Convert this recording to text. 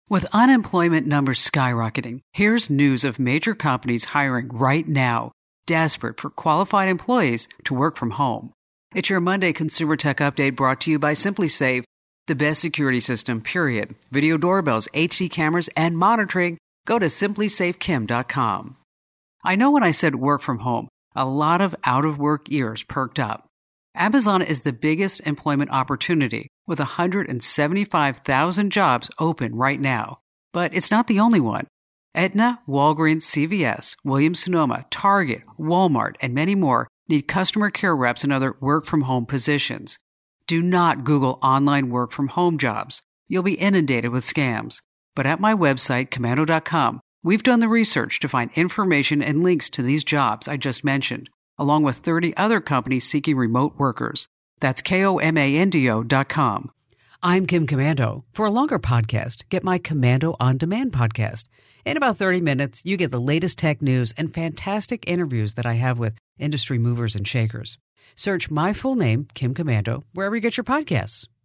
With unemployment numbers skyrocketing, here's news of major companies hiring right now, desperate for qualified employees to work from home. It's your Monday Consumer Tech Update brought to you by SimpliSafe, the best security system, period. Video doorbells, HD cameras, and monitoring. Go to simplysafekim.com. I know when I said work from home, a lot of out-of-work ears perked up. Amazon is the biggest employment opportunity, with 175,000 jobs open right now. But it's not the only one. Aetna, Walgreens, CVS, Williams-Sonoma, Target, Walmart, and many more need customer care reps and other work-from-home positions. Do not Google online work-from-home jobs. You'll be inundated with scams. But at my website, Komando.com, we've done the research to find information and links to these jobs I just mentioned, along with 30 other companies seeking remote workers. That's Komando.com. I'm Kim Komando. For a longer podcast, get my Komando On Demand podcast. In about 30 minutes, you get the latest tech news and fantastic interviews that I have with industry movers and shakers. Search my full name, Kim Komando, wherever you get your podcasts.